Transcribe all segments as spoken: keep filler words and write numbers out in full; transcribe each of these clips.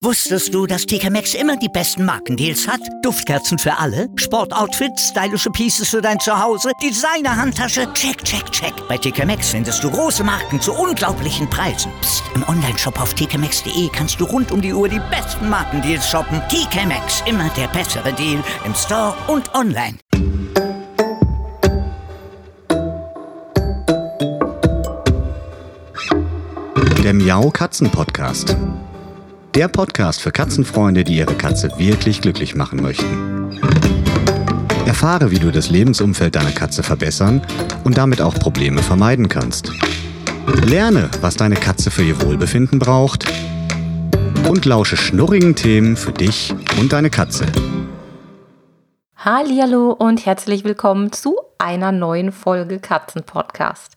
Wusstest du, dass T K Maxx immer die besten Markendeals hat? Duftkerzen für alle, Sportoutfits, stylische Pieces für dein Zuhause, Designer-Handtasche, check, check, check. Bei T K Maxx findest du große Marken zu unglaublichen Preisen. Psst. Im Onlineshop auf t k maxx punkt d e kannst du rund um die Uhr die besten Markendeals shoppen. T K Maxx, immer der bessere Deal im Store und online. Der Miau-Katzen-Podcast. Der Podcast für Katzenfreunde, die ihre Katze wirklich glücklich machen möchten. Erfahre, wie du das Lebensumfeld deiner Katze verbessern und damit auch Probleme vermeiden kannst. Lerne, was deine Katze für ihr Wohlbefinden braucht. Und lausche schnurrigen Themen für dich und deine Katze. Hallihallo und herzlich willkommen zu einer neuen Folge Katzen-Podcast.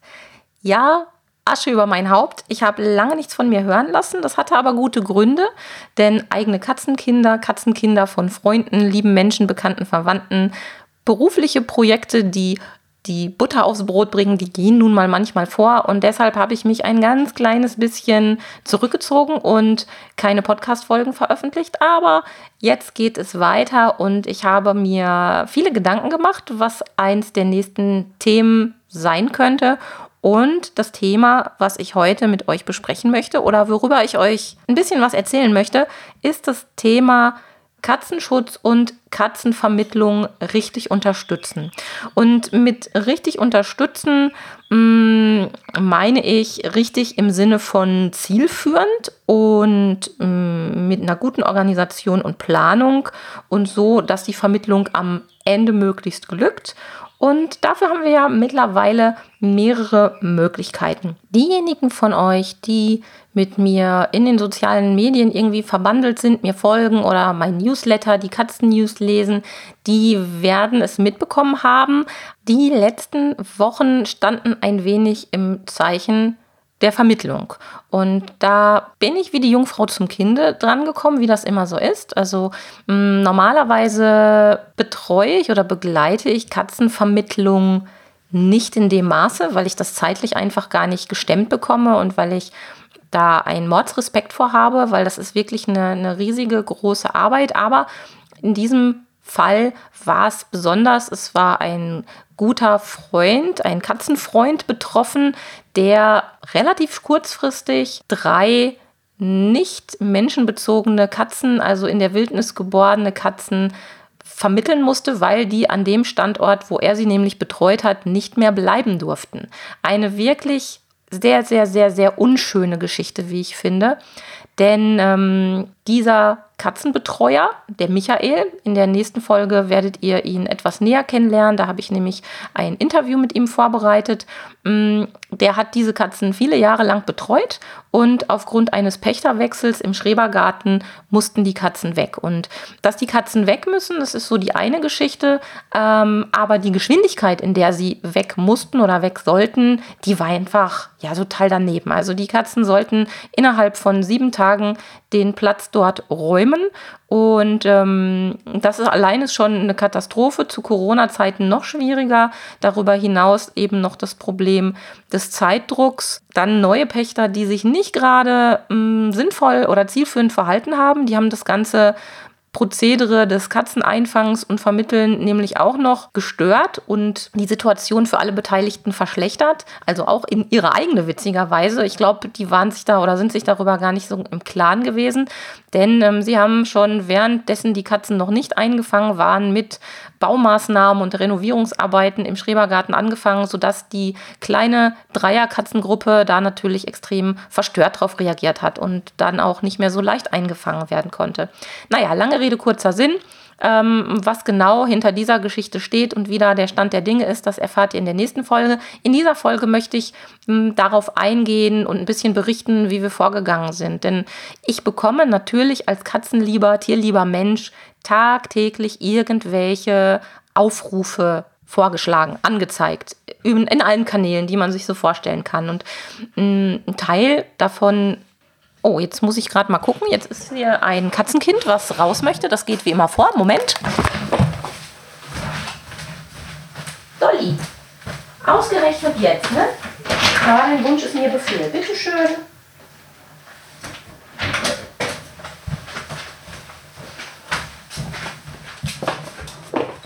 Ja, Asche über mein Haupt. Ich habe lange nichts von mir hören lassen. Das hatte aber gute Gründe, denn eigene Katzenkinder, Katzenkinder von Freunden, lieben Menschen, Bekannten, Verwandten, berufliche Projekte, die die Butter aufs Brot bringen, die gehen nun mal manchmal vor. Und deshalb habe ich mich ein ganz kleines bisschen zurückgezogen und keine Podcast-Folgen veröffentlicht. Aber jetzt geht es weiter und ich habe mir viele Gedanken gemacht, was eins der nächsten Themen sein könnte. Und das Thema, was ich heute mit euch besprechen möchte oder worüber ich euch ein bisschen was erzählen möchte, ist das Thema Katzenschutz und Katzenvermittlung richtig unterstützen. Und mit richtig unterstützen mh, meine ich richtig im Sinne von zielführend und mh, mit einer guten Organisation und Planung und so, dass die Vermittlung am Ende möglichst glückt. Und dafür haben wir ja mittlerweile mehrere Möglichkeiten. Diejenigen von euch, die mit mir in den sozialen Medien irgendwie verbandelt sind, mir folgen oder mein Newsletter, die Katzen-News lesen, die werden es mitbekommen haben. Die letzten Wochen standen ein wenig im Zeichen der Vermittlung. Und da bin ich wie die Jungfrau zum Kinde dran gekommen, wie das immer so ist. Also mh, normalerweise betreue ich oder begleite ich Katzenvermittlung nicht in dem Maße, weil ich das zeitlich einfach gar nicht gestemmt bekomme und weil ich da einen Mordsrespekt vor habe, weil das ist wirklich eine, eine riesige, große Arbeit. Aber in diesem Fall war es besonders, es war ein guter Freund, ein Katzenfreund betroffen, der relativ kurzfristig drei nicht menschenbezogene Katzen, also in der Wildnis geborene Katzen, vermitteln musste, weil die an dem Standort, wo er sie nämlich betreut hat, nicht mehr bleiben durften. Eine wirklich sehr, sehr, sehr, sehr unschöne Geschichte, wie ich finde. Denn ähm, dieser Katzenbetreuer, der Michael, in der nächsten Folge werdet ihr ihn etwas näher kennenlernen. Da habe ich nämlich ein Interview mit ihm vorbereitet. Der hat diese Katzen viele Jahre lang betreut und aufgrund eines Pächterwechsels im Schrebergarten mussten die Katzen weg. Und dass die Katzen weg müssen, das ist so die eine Geschichte. Ähm, aber die Geschwindigkeit, in der sie weg mussten oder weg sollten, die war einfach ja total daneben. Also die Katzen sollten innerhalb von sieben Tagen den Platz dort räumen. Und ähm, das ist allein ist schon eine Katastrophe, zu Corona-Zeiten noch schwieriger. Darüber hinaus eben noch das Problem des Zeitdrucks. Dann neue Pächter, die sich nicht gerade ähm, sinnvoll oder zielführend verhalten haben. Die haben das ganze Prozedere des Katzeneinfangs und Vermitteln nämlich auch noch gestört und die Situation für alle Beteiligten verschlechtert, also auch in ihre eigene witzigerweise. Ich glaube, die waren sich da oder sind sich darüber gar nicht so im Klaren gewesen, denn ähm, sie haben schon währenddessen die Katzen noch nicht eingefangen waren mit Baumaßnahmen und Renovierungsarbeiten im Schrebergarten angefangen, sodass die kleine Dreierkatzengruppe da natürlich extrem verstört drauf reagiert hat und dann auch nicht mehr so leicht eingefangen werden konnte. Naja, lange Rede, kurzer Sinn. Ähm, was genau hinter dieser Geschichte steht und wie da der Stand der Dinge ist, das erfahrt ihr in der nächsten Folge. In dieser Folge möchte ich ähm, darauf eingehen und ein bisschen berichten, wie wir vorgegangen sind. Denn ich bekomme natürlich als katzenlieber, tierlieber Mensch tagtäglich irgendwelche Aufrufe vorgeschlagen, angezeigt, in, in allen Kanälen, die man sich so vorstellen kann. Und ähm, ein Teil davon. Oh, jetzt muss ich gerade mal gucken. Jetzt ist hier ein Katzenkind, was raus möchte. Das geht wie immer vor. Moment. Dolly, ausgerechnet jetzt, ne? Aber dein Wunsch ist mir Befehl. Bitte schön.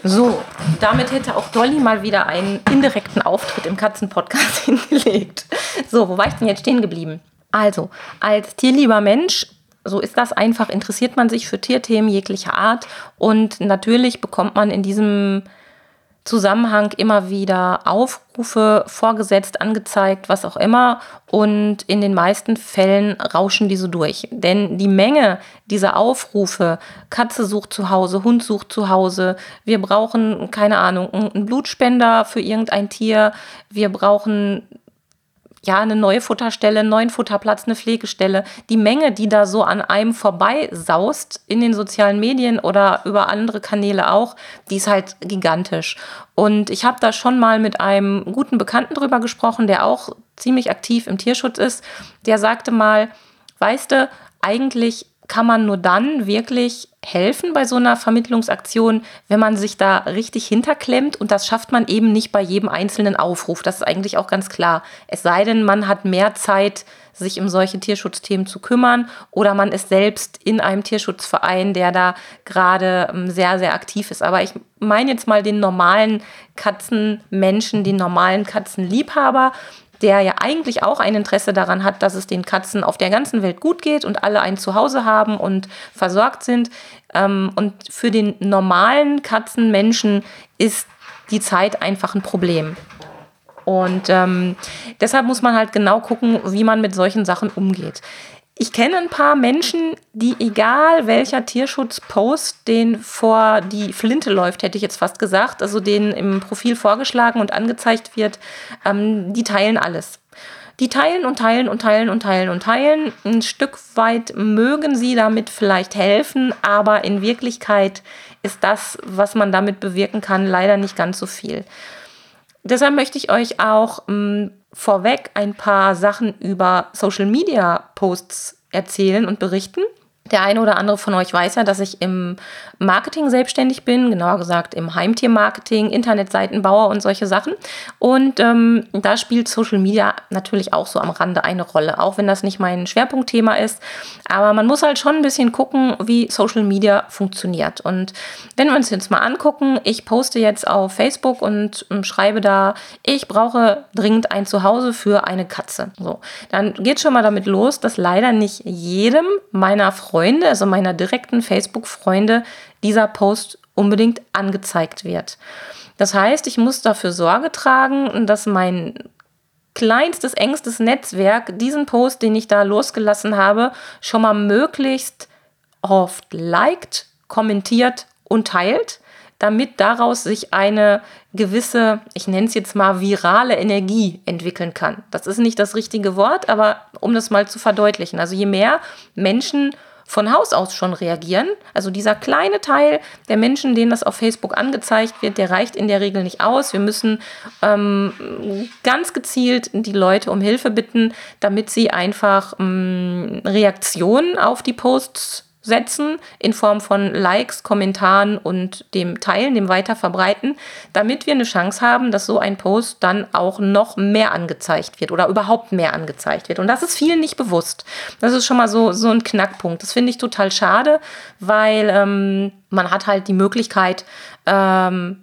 So, damit hätte auch Dolly mal wieder einen indirekten Auftritt im Katzenpodcast hingelegt. So, wo war ich denn jetzt stehen geblieben? Also, als tierlieber Mensch, so ist das einfach, interessiert man sich für Tierthemen jeglicher Art. Und natürlich bekommt man in diesem Zusammenhang immer wieder Aufrufe vorgesetzt, angezeigt, was auch immer. Und in den meisten Fällen rauschen die so durch. Denn die Menge dieser Aufrufe, Katze sucht zu Hause, Hund sucht zu Hause, wir brauchen, keine Ahnung, einen Blutspender für irgendein Tier, wir brauchen ja, eine neue Futterstelle, einen neuen Futterplatz, eine Pflegestelle. Die Menge, die da so an einem vorbei saust in den sozialen Medien oder über andere Kanäle auch, die ist halt gigantisch. Und ich habe da schon mal mit einem guten Bekannten drüber gesprochen, der auch ziemlich aktiv im Tierschutz ist. Der sagte mal, weißt du, eigentlich kann man nur dann wirklich helfen bei so einer Vermittlungsaktion, wenn man sich da richtig hinterklemmt. Und das schafft man eben nicht bei jedem einzelnen Aufruf. Das ist eigentlich auch ganz klar. Es sei denn, man hat mehr Zeit, sich um solche Tierschutzthemen zu kümmern. Oder man ist selbst in einem Tierschutzverein, der da gerade sehr, sehr aktiv ist. Aber ich meine jetzt mal den normalen Katzenmenschen, den normalen Katzenliebhaber, der ja eigentlich auch ein Interesse daran hat, dass es den Katzen auf der ganzen Welt gut geht und alle ein Zuhause haben und versorgt sind. Und für den normalen Katzenmenschen ist die Zeit einfach ein Problem. Und ähm, deshalb muss man halt genau gucken, wie man mit solchen Sachen umgeht. Ich kenne ein paar Menschen, die, egal welcher Tierschutzpost denen vor die Flinte läuft, hätte ich jetzt fast gesagt, also denen im Profil vorgeschlagen und angezeigt wird, ähm, die teilen alles. Die teilen und teilen und teilen und teilen und teilen. Ein Stück weit mögen sie damit vielleicht helfen, aber in Wirklichkeit ist das, was man damit bewirken kann, leider nicht ganz so viel. Deshalb möchte ich euch auch mh, vorweg ein paar Sachen über Social-Media-Posts erzählen und berichten. Der eine oder andere von euch weiß ja, dass ich im Marketing selbstständig bin, genauer gesagt im Heimtiermarketing, Internetseitenbauer und solche Sachen. Und ähm, da spielt Social Media natürlich auch so am Rande eine Rolle, auch wenn das nicht mein Schwerpunktthema ist. Aber man muss halt schon ein bisschen gucken, wie Social Media funktioniert. Und wenn wir uns jetzt mal angucken, ich poste jetzt auf Facebook und ähm, schreibe da, ich brauche dringend ein Zuhause für eine Katze. So, dann geht schon mal damit los, dass leider nicht jedem meiner Freunde, also meiner direkten Facebook-Freunde, dieser Post unbedingt angezeigt wird. Das heißt, ich muss dafür Sorge tragen, dass mein kleinstes, engstes Netzwerk diesen Post, den ich da losgelassen habe, schon mal möglichst oft liked, kommentiert und teilt, damit daraus sich eine gewisse, ich nenne es jetzt mal virale Energie entwickeln kann. Das ist nicht das richtige Wort, aber um das mal zu verdeutlichen. Also je mehr Menschen von Haus aus schon reagieren, also dieser kleine Teil der Menschen, denen das auf Facebook angezeigt wird, der reicht in der Regel nicht aus. Wir müssen ähm, ganz gezielt die Leute um Hilfe bitten, damit sie einfach ähm, Reaktionen auf die Posts setzen in Form von Likes, Kommentaren und dem Teilen, dem Weiterverbreiten, damit wir eine Chance haben, dass so ein Post dann auch noch mehr angezeigt wird oder überhaupt mehr angezeigt wird. Und das ist vielen nicht bewusst. Das ist schon mal so, so ein Knackpunkt. Das finde ich total schade, weil ähm, man hat halt die Möglichkeit, ähm,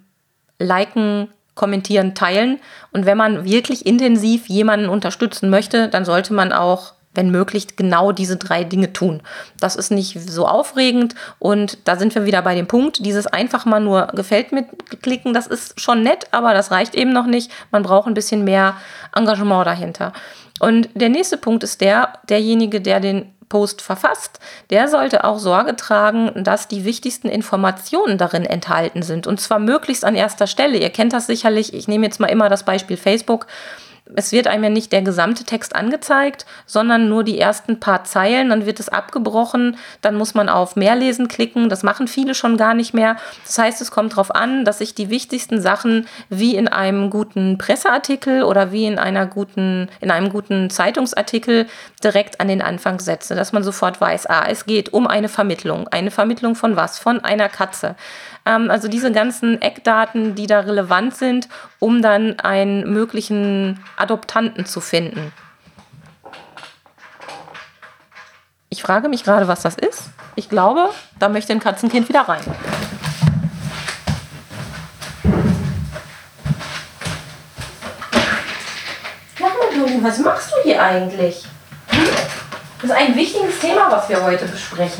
liken, kommentieren, teilen. Und wenn man wirklich intensiv jemanden unterstützen möchte, dann sollte man auch, wenn möglich, genau diese drei Dinge tun. Das ist nicht so aufregend und da sind wir wieder bei dem Punkt, dieses einfach mal nur gefällt mir klicken, das ist schon nett, aber das reicht eben noch nicht. Man braucht ein bisschen mehr Engagement dahinter. Und der nächste Punkt ist der, derjenige, der den Post verfasst, der sollte auch Sorge tragen, dass die wichtigsten Informationen darin enthalten sind und zwar möglichst an erster Stelle. Ihr kennt das sicherlich, ich nehme jetzt mal immer das Beispiel Facebook. Es wird einem ja nicht der gesamte Text angezeigt, sondern nur die ersten paar Zeilen, dann wird es abgebrochen, dann muss man auf Mehrlesen klicken, das machen viele schon gar nicht mehr. Das heißt, es kommt darauf an, dass ich die wichtigsten Sachen wie in einem guten Presseartikel oder wie in einer guten, in einem guten Zeitungsartikel direkt an den Anfang setze, dass man sofort weiß, ah, es geht um eine Vermittlung. Eine Vermittlung von was? Von einer Katze. Ähm, also diese ganzen Eckdaten, die da relevant sind, um dann einen möglichen Adoptanten zu finden. Ich frage mich gerade, was das ist. Ich glaube, da möchte ein Katzenkind wieder rein. Dolly, was machst du hier eigentlich? Hm? Das ist ein wichtiges Thema, was wir heute besprechen.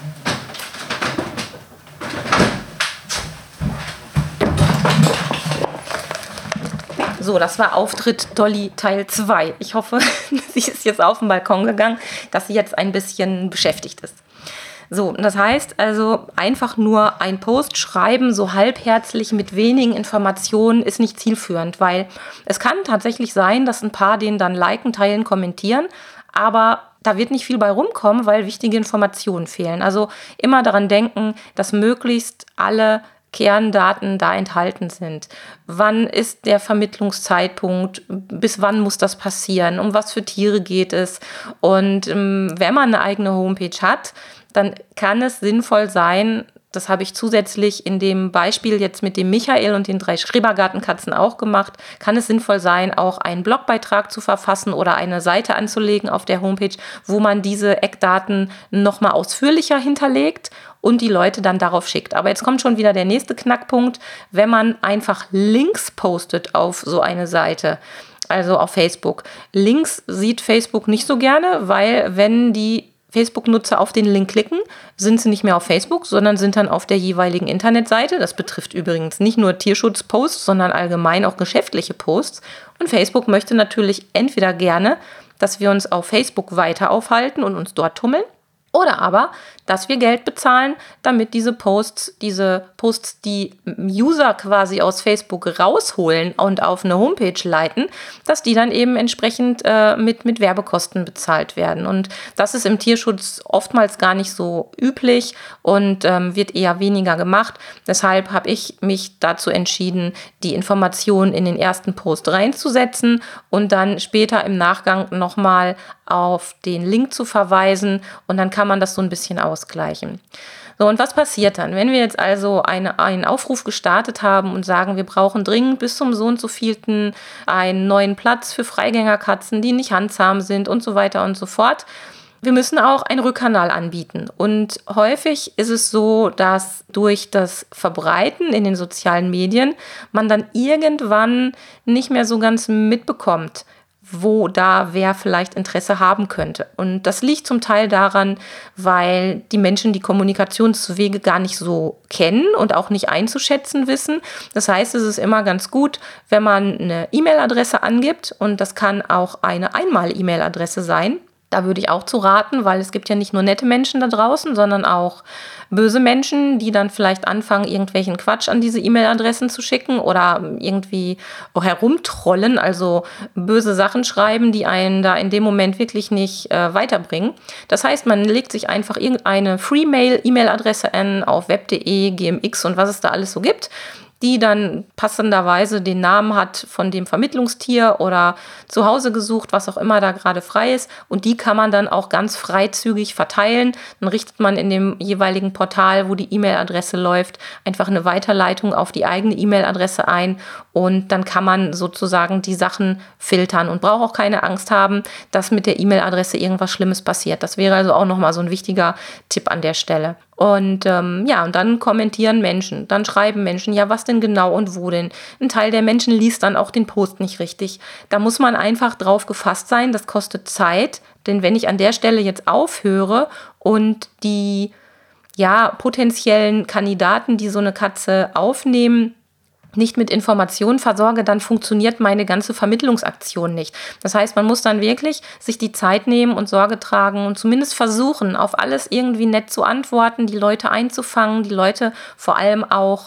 So, das war Auftritt Dolly Teil zwei. Ich hoffe, sie ist jetzt auf den Balkon gegangen, dass sie jetzt ein bisschen beschäftigt ist. So, das heißt also, einfach nur ein Post schreiben, so halbherzig mit wenigen Informationen, ist nicht zielführend, weil es kann tatsächlich sein, dass ein paar den dann liken, teilen, kommentieren, aber da wird nicht viel bei rumkommen, weil wichtige Informationen fehlen. Also immer daran denken, dass möglichst alle Kerndaten da enthalten sind. Wann ist der Vermittlungszeitpunkt? Bis wann muss das passieren? Um was für Tiere geht es? Und ähm, wenn man eine eigene Homepage hat, dann kann es sinnvoll sein, das habe ich zusätzlich in dem Beispiel jetzt mit dem Michael und den drei Schrebergartenkatzen auch gemacht, kann es sinnvoll sein, auch einen Blogbeitrag zu verfassen oder eine Seite anzulegen auf der Homepage, wo man diese Eckdaten nochmal ausführlicher hinterlegt und die Leute dann darauf schickt. Aber jetzt kommt schon wieder der nächste Knackpunkt, wenn man einfach Links postet auf so eine Seite, also auf Facebook. Links sieht Facebook nicht so gerne, weil wenn die Facebook-Nutzer auf den Link klicken, sind sie nicht mehr auf Facebook, sondern sind dann auf der jeweiligen Internetseite. Das betrifft übrigens nicht nur Tierschutzposts, sondern allgemein auch geschäftliche Posts. Und Facebook möchte natürlich entweder gerne, dass wir uns auf Facebook weiter aufhalten und uns dort tummeln, oder aber, dass wir Geld bezahlen, damit diese Posts, diese Posts, die User quasi aus Facebook rausholen und auf eine Homepage leiten, dass die dann eben entsprechend äh, mit, mit Werbekosten bezahlt werden. Und das ist im Tierschutz oftmals gar nicht so üblich und ähm, wird eher weniger gemacht. Deshalb habe ich mich dazu entschieden, die Informationen in den ersten Post reinzusetzen und dann später im Nachgang nochmal auf den Link zu verweisen und dann kann man das so ein bisschen ausgleichen. So, und was passiert dann? Wenn wir jetzt also eine, einen Aufruf gestartet haben und sagen, wir brauchen dringend bis zum so und so vielten einen neuen Platz für Freigängerkatzen, die nicht handzahm sind und so weiter und so fort. Wir müssen auch einen Rückkanal anbieten. Und häufig ist es so, dass durch das Verbreiten in den sozialen Medien man dann irgendwann nicht mehr so ganz mitbekommt, wo da wer vielleicht Interesse haben könnte. Und das liegt zum Teil daran, weil die Menschen die Kommunikationswege gar nicht so kennen und auch nicht einzuschätzen wissen. Das heißt, es ist immer ganz gut, wenn man eine E-Mail-Adresse angibt und das kann auch eine Einmal-E-Mail-Adresse sein. Da würde ich auch zu raten, weil es gibt ja nicht nur nette Menschen da draußen, sondern auch böse Menschen, die dann vielleicht anfangen, irgendwelchen Quatsch an diese E-Mail-Adressen zu schicken oder irgendwie herumtrollen, also böse Sachen schreiben, die einen da in dem Moment wirklich nicht äh, weiterbringen. Das heißt, man legt sich einfach irgendeine Free-Mail-E-Mail-Adresse an auf web punkt de, G M X und was es da alles so gibt, die dann passenderweise den Namen hat von dem Vermittlungstier oder zu Hause gesucht, was auch immer da gerade frei ist. Und die kann man dann auch ganz freizügig verteilen. Dann richtet man in dem jeweiligen Portal, wo die E-Mail-Adresse läuft, einfach eine Weiterleitung auf die eigene E-Mail-Adresse ein. Und dann kann man sozusagen die Sachen filtern und braucht auch keine Angst haben, dass mit der E-Mail-Adresse irgendwas Schlimmes passiert. Das wäre also auch nochmal so ein wichtiger Tipp an der Stelle. Und ähm, ja, und dann kommentieren Menschen, dann schreiben Menschen, ja, was denn genau und wo denn? Ein Teil der Menschen liest dann auch den Post nicht richtig. Da muss man einfach drauf gefasst sein, das kostet Zeit, denn wenn ich an der Stelle jetzt aufhöre und die ja, potenziellen Kandidaten, die so eine Katze aufnehmen, nicht mit Informationen versorge, dann funktioniert meine ganze Vermittlungsaktion nicht. Das heißt, man muss dann wirklich sich die Zeit nehmen und Sorge tragen und zumindest versuchen, auf alles irgendwie nett zu antworten, die Leute einzufangen, die Leute vor allem auch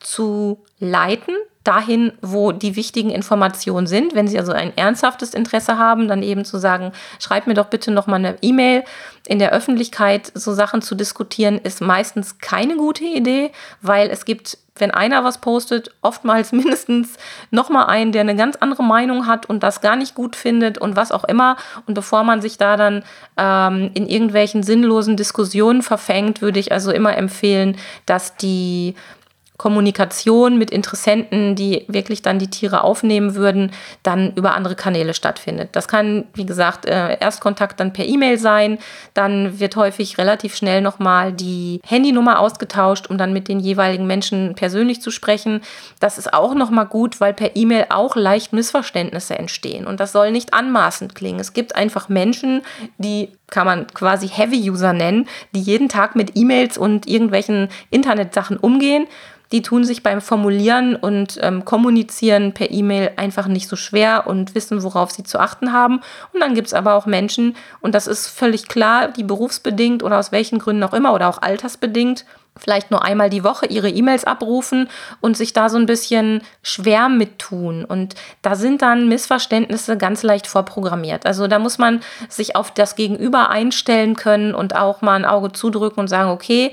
zu leiten, dahin, wo die wichtigen Informationen sind. Wenn Sie also ein ernsthaftes Interesse haben, dann eben zu sagen, schreibt mir doch bitte nochmal eine E-Mail. In der Öffentlichkeit so Sachen zu diskutieren, ist meistens keine gute Idee, weil es gibt, wenn einer was postet, oftmals mindestens nochmal einen, der eine ganz andere Meinung hat und das gar nicht gut findet und was auch immer. Und bevor man sich da dann ähm, in irgendwelchen sinnlosen Diskussionen verfängt, würde ich also immer empfehlen, dass die Kommunikation mit Interessenten, die wirklich dann die Tiere aufnehmen würden, dann über andere Kanäle stattfindet. Das kann, wie gesagt, Erstkontakt dann per E-Mail sein. Dann wird häufig relativ schnell nochmal die Handynummer ausgetauscht, um dann mit den jeweiligen Menschen persönlich zu sprechen. Das ist auch nochmal gut, weil per E-Mail auch leicht Missverständnisse entstehen. Und das soll nicht anmaßend klingen. Es gibt einfach Menschen, die kann man quasi Heavy-User nennen, die jeden Tag mit E-Mails und irgendwelchen Internetsachen umgehen. Die tun sich beim Formulieren und ähm, Kommunizieren per E-Mail einfach nicht so schwer und wissen, worauf sie zu achten haben. Und dann gibt es aber auch Menschen, und das ist völlig klar, die berufsbedingt oder aus welchen Gründen auch immer oder auch altersbedingt vielleicht nur einmal die Woche ihre E-Mails abrufen und sich da so ein bisschen schwer mit tun. Und da sind dann Missverständnisse ganz leicht vorprogrammiert. Also da muss man sich auf das Gegenüber einstellen können und auch mal ein Auge zudrücken und sagen, okay,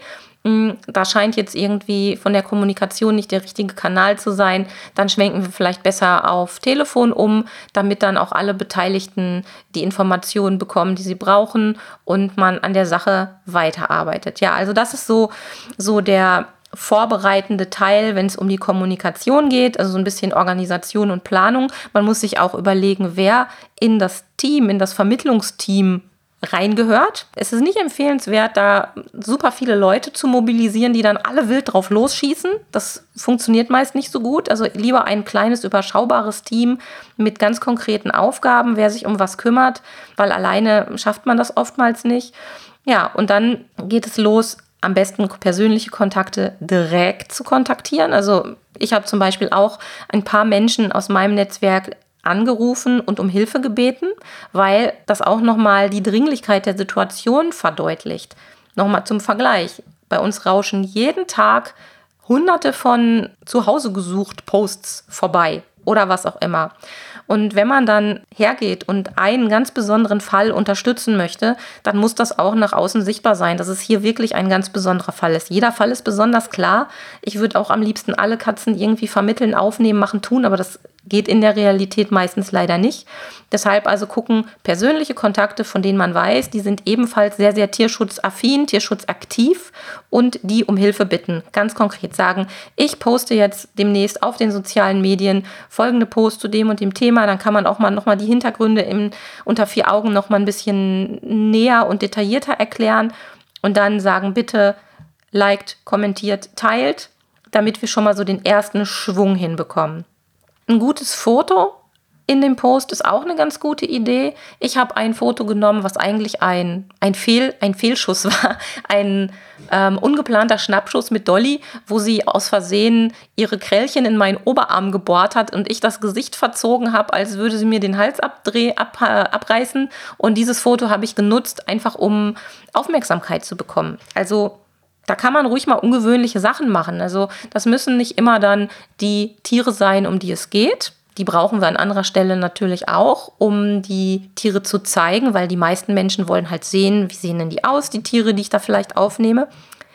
da scheint jetzt irgendwie von der Kommunikation nicht der richtige Kanal zu sein, dann schwenken wir vielleicht besser auf Telefon um, damit dann auch alle Beteiligten die Informationen bekommen, die sie brauchen und man an der Sache weiterarbeitet. Ja, also das ist so, so der vorbereitende Teil, wenn es um die Kommunikation geht, also so ein bisschen Organisation und Planung. Man muss sich auch überlegen, wer in das Team, in das Vermittlungsteam reingehört. Es ist nicht empfehlenswert, da super viele Leute zu mobilisieren, die dann alle wild drauf losschießen. Das funktioniert meist nicht so gut. Also lieber ein kleines, überschaubares Team mit ganz konkreten Aufgaben, wer sich um was kümmert, weil alleine schafft man das oftmals nicht. Ja, und dann geht es los, am besten persönliche Kontakte direkt zu kontaktieren. Also ich habe zum Beispiel auch ein paar Menschen aus meinem Netzwerk angerufen und um Hilfe gebeten, weil das auch nochmal die Dringlichkeit der Situation verdeutlicht. Nochmal zum Vergleich. Bei uns rauschen jeden Tag hunderte von zu Hause gesucht Posts vorbei oder was auch immer. Und wenn man dann hergeht und einen ganz besonderen Fall unterstützen möchte, dann muss das auch nach außen sichtbar sein, dass es hier wirklich ein ganz besonderer Fall ist. Jeder Fall ist besonders klar. Ich würde auch am liebsten alle Katzen irgendwie vermitteln, aufnehmen, machen, tun, aber das geht in der Realität meistens leider nicht. Deshalb also gucken, persönliche Kontakte, von denen man weiß, die sind ebenfalls sehr, sehr tierschutzaffin, tierschutzaktiv und die um Hilfe bitten. Ganz konkret sagen, ich poste jetzt demnächst auf den sozialen Medien folgende Post zu dem und dem Thema. Dann kann man auch mal nochmal die Hintergründe im, unter vier Augen nochmal ein bisschen näher und detaillierter erklären und dann sagen, bitte liked, kommentiert, teilt, damit wir schon mal so den ersten Schwung hinbekommen. Ein gutes Foto in dem Post ist auch eine ganz gute Idee. Ich habe ein Foto genommen, was eigentlich ein, ein, Fehl, ein Fehlschuss war. Ein ähm, ungeplanter Schnappschuss mit Dolly, wo sie aus Versehen ihre Krällchen in meinen Oberarm gebohrt hat und ich das Gesicht verzogen habe, als würde sie mir den Hals abdreh, ab, äh, abreißen. Und dieses Foto habe ich genutzt, einfach um Aufmerksamkeit zu bekommen. Also da kann man ruhig mal ungewöhnliche Sachen machen. Also das müssen nicht immer dann die Tiere sein, um die es geht. Die brauchen wir an anderer Stelle natürlich auch, um die Tiere zu zeigen, weil die meisten Menschen wollen halt sehen, wie sehen denn die aus, die Tiere, die ich da vielleicht aufnehme.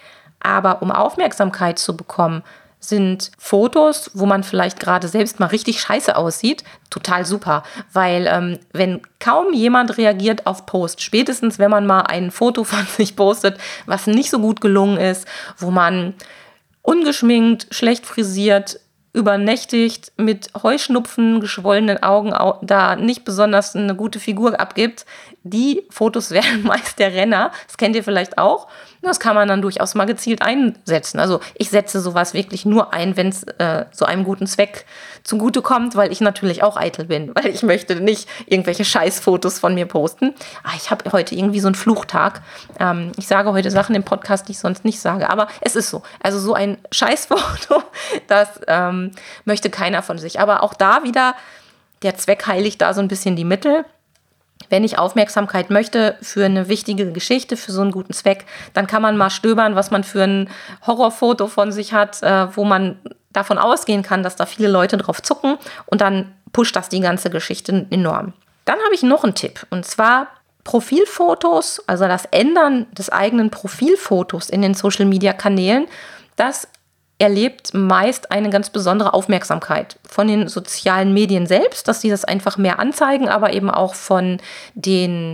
Aber um Aufmerksamkeit zu bekommen, sind Fotos, wo man vielleicht gerade selbst mal richtig scheiße aussieht, total super. Weil ähm, wenn kaum jemand reagiert auf Post, spätestens wenn man mal ein Foto von sich postet, was nicht so gut gelungen ist, wo man ungeschminkt, schlecht frisiert, übernächtigt, mit Heuschnupfen, geschwollenen Augen da nicht besonders eine gute Figur abgibt, die Fotos werden meist der Renner. Das kennt ihr vielleicht auch. Das kann man dann durchaus mal gezielt einsetzen. Also ich setze sowas wirklich nur ein, wenn es äh, so einem guten Zweck zugutekommt, weil ich natürlich auch eitel bin, weil ich möchte nicht irgendwelche Scheißfotos von mir posten. Ah, ich habe heute irgendwie so einen Fluchtag. Ähm, ich sage heute Sachen im Podcast, die ich sonst nicht sage, aber es ist so. Also so ein Scheißfoto, das ähm, möchte keiner von sich. Aber auch da wieder, der Zweck heiligt da so ein bisschen die Mittel. Wenn ich Aufmerksamkeit möchte für eine wichtige Geschichte, für so einen guten Zweck, dann kann man mal stöbern, was man für ein Horrorfoto von sich hat, äh, wo man davon ausgehen kann, dass da viele Leute drauf zucken und dann pusht das die ganze Geschichte enorm. Dann habe ich noch einen Tipp und zwar Profilfotos, also das Ändern des eigenen Profilfotos in den Social-Media-Kanälen, das erlebt meist eine ganz besondere Aufmerksamkeit von den sozialen Medien selbst, dass sie das einfach mehr anzeigen, aber eben auch von den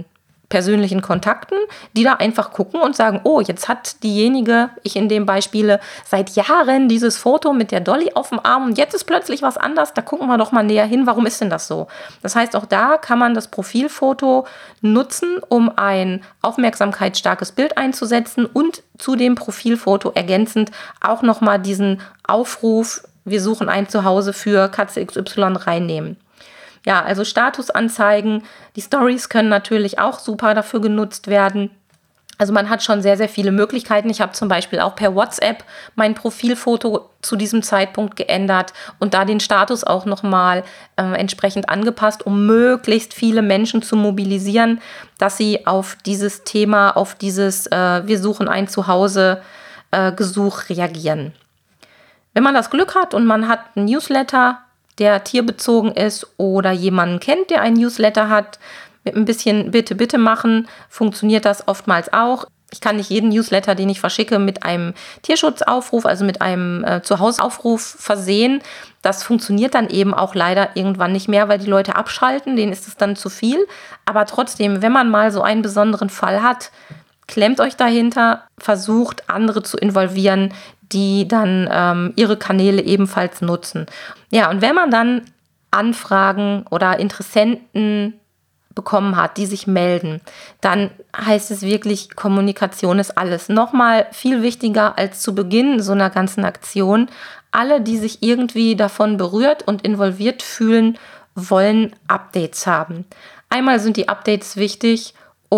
persönlichen Kontakten, die da einfach gucken und sagen, oh, jetzt hat diejenige, ich in dem Beispiele, seit Jahren dieses Foto mit der Dolly auf dem Arm und jetzt ist plötzlich was anders, da gucken wir doch mal näher hin, warum ist denn das so? Das heißt, auch da kann man das Profilfoto nutzen, um ein aufmerksamkeitsstarkes Bild einzusetzen und zu dem Profilfoto ergänzend auch nochmal diesen Aufruf, wir suchen ein Zuhause für Katze X Y reinnehmen. Ja, also Statusanzeigen, die Stories können natürlich auch super dafür genutzt werden. Also man hat schon sehr, sehr viele Möglichkeiten. Ich habe zum Beispiel auch per WhatsApp mein Profilfoto zu diesem Zeitpunkt geändert und da den Status auch nochmal äh, entsprechend angepasst, um möglichst viele Menschen zu mobilisieren, dass sie auf dieses Thema, auf dieses äh, wir suchen ein Zuhause äh, Gesuch reagieren. Wenn man das Glück hat und man hat einen Newsletter, der tierbezogen ist oder jemanden kennt, der einen Newsletter hat, mit ein bisschen Bitte, Bitte machen, funktioniert das oftmals auch. Ich kann nicht jeden Newsletter, den ich verschicke, mit einem Tierschutzaufruf, also mit einem äh, Zuhausaufruf versehen. Das funktioniert dann eben auch leider irgendwann nicht mehr, weil die Leute abschalten, denen ist es dann zu viel. Aber trotzdem, wenn man mal so einen besonderen Fall hat, klemmt euch dahinter, versucht andere zu involvieren, die dann ähm, ihre Kanäle ebenfalls nutzen. Ja, und wenn man dann Anfragen oder Interessenten bekommen hat, die sich melden, dann heißt es wirklich, Kommunikation ist alles. Nochmal viel wichtiger als zu Beginn so einer ganzen Aktion. Alle, die sich irgendwie davon berührt und involviert fühlen, wollen Updates haben. Einmal sind die Updates wichtig,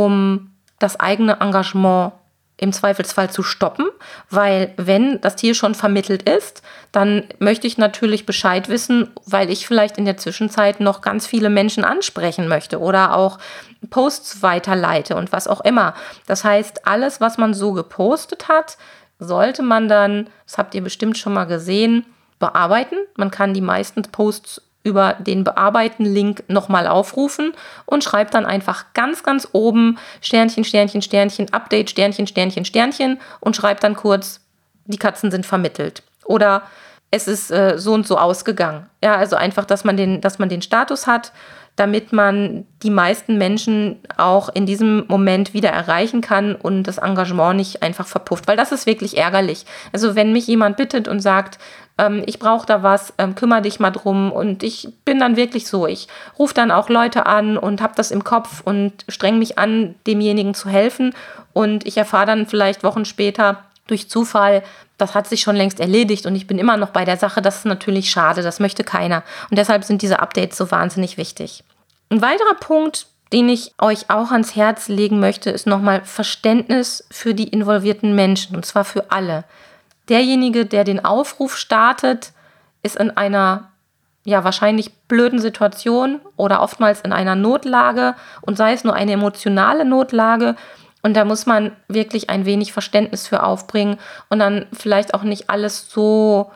um das eigene Engagement im Zweifelsfall zu stoppen, weil wenn das Tier schon vermittelt ist, dann möchte ich natürlich Bescheid wissen, weil ich vielleicht in der Zwischenzeit noch ganz viele Menschen ansprechen möchte oder auch Posts weiterleite und was auch immer. Das heißt, alles, was man so gepostet hat, sollte man dann, das habt ihr bestimmt schon mal gesehen, bearbeiten. Man kann die meisten Posts über den Bearbeiten-Link nochmal aufrufen und schreibt dann einfach ganz, ganz oben Sternchen, Sternchen, Sternchen, Update, Sternchen, Sternchen, Sternchen und schreibt dann kurz, die Katzen sind vermittelt. Oder es ist äh, so und so ausgegangen. Ja, also einfach, dass man den, dass man den Status hat, damit man die meisten Menschen auch in diesem Moment wieder erreichen kann und das Engagement nicht einfach verpufft. Weil das ist wirklich ärgerlich. Also wenn mich jemand bittet und sagt, ähm, ich brauche da was, ähm, kümmere dich mal drum. Und ich bin dann wirklich so. Ich rufe dann auch Leute an und habe das im Kopf und streng mich an, demjenigen zu helfen. Und ich erfahre dann vielleicht Wochen später durch Zufall, das hat sich schon längst erledigt und ich bin immer noch bei der Sache. Das ist natürlich schade, das möchte keiner. Und deshalb sind diese Updates so wahnsinnig wichtig. Ein weiterer Punkt, den ich euch auch ans Herz legen möchte, ist nochmal Verständnis für die involvierten Menschen, und zwar für alle. Derjenige, der den Aufruf startet, ist in einer ja wahrscheinlich blöden Situation oder oftmals in einer Notlage und sei es nur eine emotionale Notlage. Und da muss man wirklich ein wenig Verständnis für aufbringen und dann vielleicht auch nicht alles so,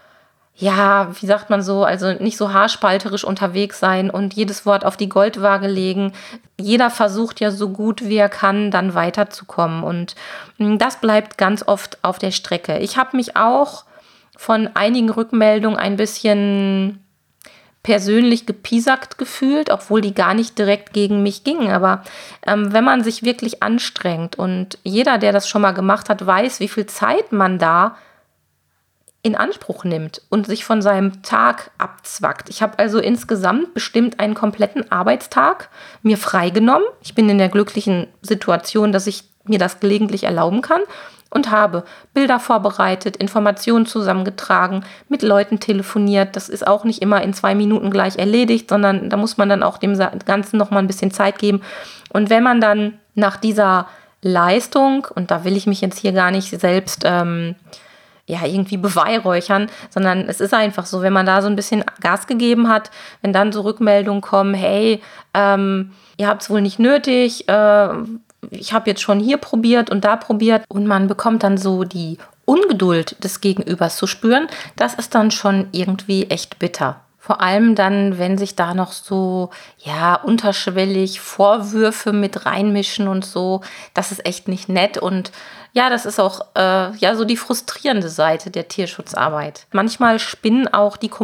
ja, wie sagt man so, also nicht so haarspalterisch unterwegs sein und jedes Wort auf die Goldwaage legen. Jeder versucht ja so gut wie er kann, dann weiterzukommen und das bleibt ganz oft auf der Strecke. Ich habe mich auch von einigen Rückmeldungen ein bisschen persönlich gepiesackt gefühlt, obwohl die gar nicht direkt gegen mich gingen. Aber ähm, wenn man sich wirklich anstrengt und jeder, der das schon mal gemacht hat, weiß, wie viel Zeit man da in Anspruch nimmt und sich von seinem Tag abzwackt. Ich habe also insgesamt bestimmt einen kompletten Arbeitstag mir freigenommen. Ich bin in der glücklichen Situation, dass ich mir das gelegentlich erlauben kann und habe Bilder vorbereitet, Informationen zusammengetragen, mit Leuten telefoniert. Das ist auch nicht immer in zwei Minuten gleich erledigt, sondern da muss man dann auch dem Ganzen noch mal ein bisschen Zeit geben. Und wenn man dann nach dieser Leistung, und da will ich mich jetzt hier gar nicht selbst ähm, ja, irgendwie beweihräuchern, sondern es ist einfach so, wenn man da so ein bisschen Gas gegeben hat, wenn dann so Rückmeldungen kommen, hey, ähm, ihr habt es wohl nicht nötig, äh, ich habe jetzt schon hier probiert und da probiert und man bekommt dann so die Ungeduld des Gegenübers zu spüren, das ist dann schon irgendwie echt bitter. Vor allem dann, wenn sich da noch so, ja, unterschwellig Vorwürfe mit reinmischen und so, das ist echt nicht nett und ja, das ist auch äh, ja so die frustrierende Seite der Tierschutzarbeit. Manchmal spinnen auch die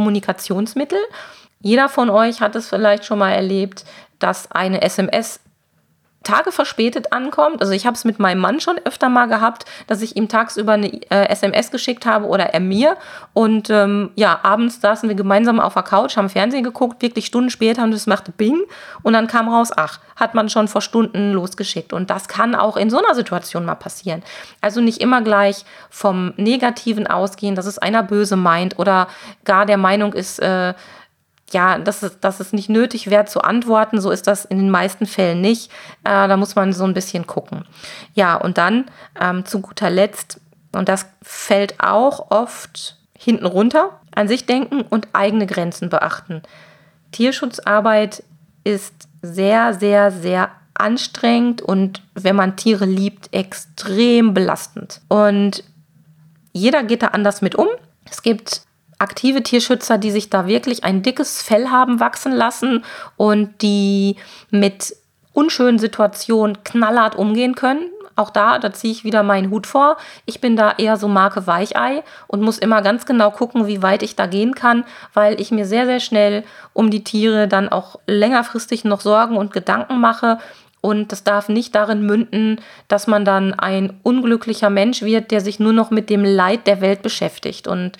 Kommunikationsmittel. Jeder von euch hat es vielleicht schon mal erlebt, dass eine S M S Tage verspätet ankommt. Also ich habe es mit meinem Mann schon öfter mal gehabt, dass ich ihm tagsüber eine äh, S M S geschickt habe oder er mir. Und ähm, ja, abends saßen wir gemeinsam auf der Couch, haben Fernsehen geguckt, wirklich Stunden später und es machte Bing. Und dann kam raus, ach, hat man schon vor Stunden losgeschickt. Und das kann auch in so einer Situation mal passieren. Also nicht immer gleich vom Negativen ausgehen, dass es einer böse meint oder gar der Meinung ist, äh, ja, dass es, dass es nicht nötig wäre zu antworten. So ist das in den meisten Fällen nicht. Äh, da muss man so ein bisschen gucken. Ja, und dann ähm, zu guter Letzt, und das fällt auch oft hinten runter, an sich denken und eigene Grenzen beachten. Tierschutzarbeit ist sehr, sehr, sehr anstrengend und wenn man Tiere liebt, extrem belastend. Und jeder geht da anders mit um. Es gibt aktive Tierschützer, die sich da wirklich ein dickes Fell haben wachsen lassen und die mit unschönen Situationen knallhart umgehen können. Auch da, da ziehe ich wieder meinen Hut vor. Ich bin da eher so Marke Weichei und muss immer ganz genau gucken, wie weit ich da gehen kann, weil ich mir sehr, sehr schnell um die Tiere dann auch längerfristig noch Sorgen und Gedanken mache. Und das darf nicht darin münden, dass man dann ein unglücklicher Mensch wird, der sich nur noch mit dem Leid der Welt beschäftigt. Und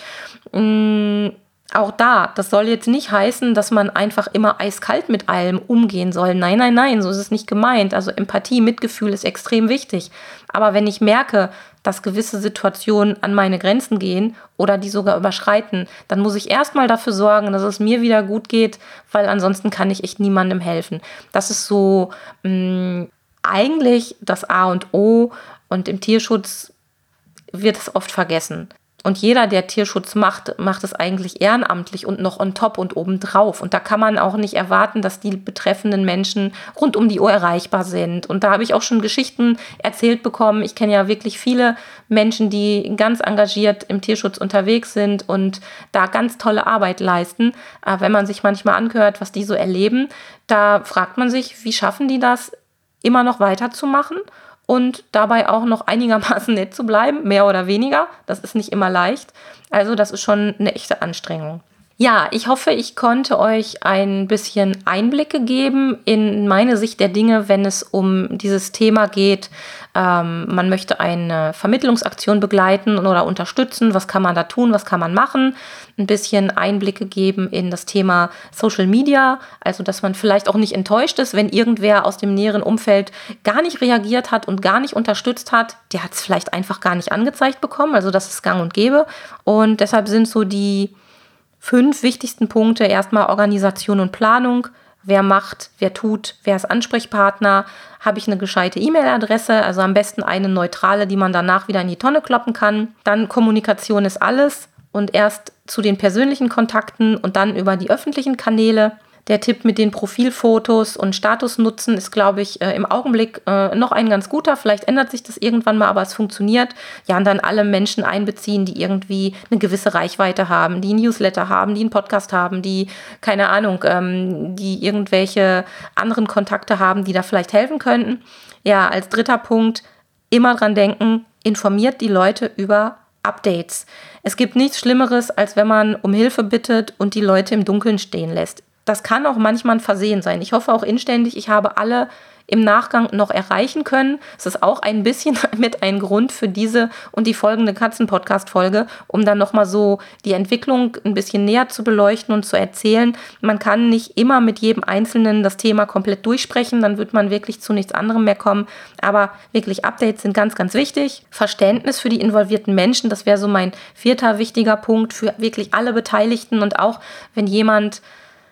mh, auch da, das soll jetzt nicht heißen, dass man einfach immer eiskalt mit allem umgehen soll. Nein, nein, nein, so ist es nicht gemeint. Also Empathie, Mitgefühl ist extrem wichtig. Aber wenn ich merke, dass gewisse Situationen an meine Grenzen gehen oder die sogar überschreiten, dann muss ich erstmal dafür sorgen, dass es mir wieder gut geht, weil ansonsten kann ich echt niemandem helfen. Das ist so mh, eigentlich das A und O und im Tierschutz wird es oft vergessen. Und jeder, der Tierschutz macht, macht es eigentlich ehrenamtlich und noch on top und obendrauf. Und da kann man auch nicht erwarten, dass die betreffenden Menschen rund um die Uhr erreichbar sind. Und da habe ich auch schon Geschichten erzählt bekommen. Ich kenne ja wirklich viele Menschen, die ganz engagiert im Tierschutz unterwegs sind und da ganz tolle Arbeit leisten. Aber wenn man sich manchmal anhört, was die so erleben, da fragt man sich, wie schaffen die das, immer noch weiterzumachen? Und dabei auch noch einigermaßen nett zu bleiben, mehr oder weniger. Das ist nicht immer leicht. Also das ist schon eine echte Anstrengung. Ja, ich hoffe, ich konnte euch ein bisschen Einblicke geben in meine Sicht der Dinge, wenn es um dieses Thema geht. Ähm, man möchte eine Vermittlungsaktion begleiten oder unterstützen. Was kann man da tun? Was kann man machen? Ein bisschen Einblicke geben in das Thema Social Media. Also, dass man vielleicht auch nicht enttäuscht ist, wenn irgendwer aus dem näheren Umfeld gar nicht reagiert hat und gar nicht unterstützt hat. Der hat es vielleicht einfach gar nicht angezeigt bekommen. Also, das ist gang und gäbe. Und deshalb sind so die fünf wichtigsten Punkte erstmal Organisation und Planung. Wer macht, wer tut, wer ist Ansprechpartner? Habe ich eine gescheite E-Mail-Adresse? Also am besten eine neutrale, die man danach wieder in die Tonne kloppen kann. Dann Kommunikation ist alles und erst zu den persönlichen Kontakten und dann über die öffentlichen Kanäle. Der Tipp mit den Profilfotos und Statusnutzen ist, glaube ich, äh, im Augenblick äh, noch ein ganz guter. Vielleicht ändert sich das irgendwann mal, aber es funktioniert. Ja, und dann alle Menschen einbeziehen, die irgendwie eine gewisse Reichweite haben, die ein Newsletter haben, die einen Podcast haben, die, keine Ahnung, ähm, die irgendwelche anderen Kontakte haben, die da vielleicht helfen könnten. Ja, als dritter Punkt, immer dran denken, informiert die Leute über Updates. Es gibt nichts Schlimmeres, als wenn man um Hilfe bittet und die Leute im Dunkeln stehen lässt. Das kann auch manchmal ein Versehen sein. Ich hoffe auch inständig, ich habe alle im Nachgang noch erreichen können. Es ist auch ein bisschen mit ein Grund für diese und die folgende Katzen-Podcast-Folge, um dann nochmal so die Entwicklung ein bisschen näher zu beleuchten und zu erzählen. Man kann nicht immer mit jedem Einzelnen das Thema komplett durchsprechen, dann wird man wirklich zu nichts anderem mehr kommen. Aber wirklich Updates sind ganz, ganz wichtig. Verständnis für die involvierten Menschen, das wäre so mein vierter wichtiger Punkt für wirklich alle Beteiligten. Und auch wenn jemand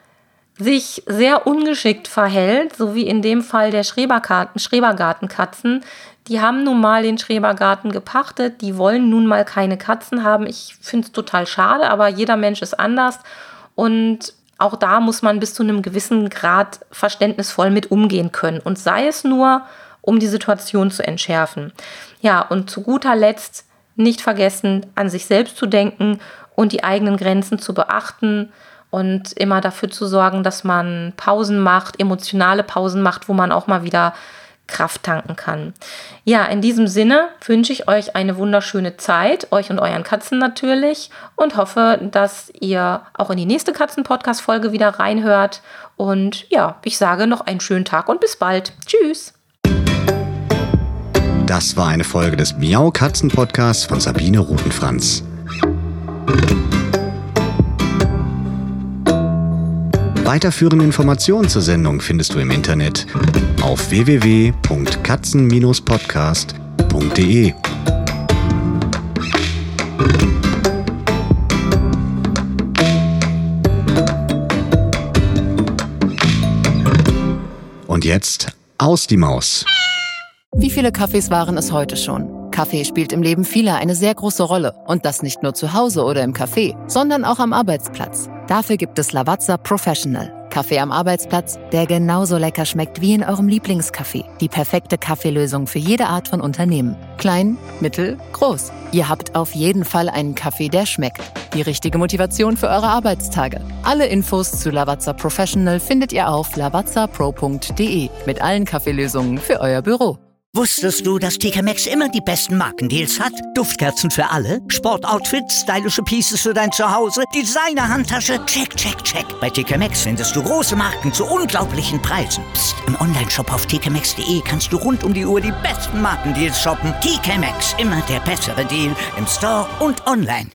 sich sehr ungeschickt verhält, so wie in dem Fall der Schrebergarten, Schrebergartenkatzen. Die haben nun mal den Schrebergarten gepachtet, die wollen nun mal keine Katzen haben. Ich finde es total schade, aber jeder Mensch ist anders und auch da muss man bis zu einem gewissen Grad verständnisvoll mit umgehen können und sei es nur, um die Situation zu entschärfen. Ja, und zu guter Letzt nicht vergessen, an sich selbst zu denken und die eigenen Grenzen zu beachten, und immer dafür zu sorgen, dass man Pausen macht, emotionale Pausen macht, wo man auch mal wieder Kraft tanken kann. Ja, in diesem Sinne wünsche ich euch eine wunderschöne Zeit, euch und euren Katzen natürlich, und hoffe, dass ihr auch in die nächste Katzen-Podcast-Folge wieder reinhört. Und ja, ich sage noch einen schönen Tag und bis bald. Tschüss! Das war eine Folge des Miau Katzen Podcasts von Sabine Rutenfranz. Weiterführende Informationen zur Sendung findest du im Internet auf w w w punkt katzen Bindestrich podcast punkt d e. Und jetzt aus die Maus. Wie viele Kaffees waren es heute schon? Kaffee spielt im Leben vieler eine sehr große Rolle. Und das nicht nur zu Hause oder im Café, sondern auch am Arbeitsplatz. Dafür gibt es Lavazza Professional. Kaffee am Arbeitsplatz, der genauso lecker schmeckt wie in eurem Lieblingscafé. Die perfekte Kaffeelösung für jede Art von Unternehmen. Klein, mittel, groß. Ihr habt auf jeden Fall einen Kaffee, der schmeckt. Die richtige Motivation für eure Arbeitstage. Alle Infos zu Lavazza Professional findet ihr auf lavazza pro punkt d e mit allen Kaffeelösungen für euer Büro. Wusstest du, dass T K Maxx immer die besten Markendeals hat? Duftkerzen für alle, Sportoutfits, stylische Pieces für dein Zuhause, Designer-Handtasche, check, check, check. Bei T K Maxx findest du große Marken zu unglaublichen Preisen. Psst. Im Onlineshop auf t k maxx punkt d e kannst du rund um die Uhr die besten Markendeals shoppen. T K Maxx, immer der bessere Deal im Store und online.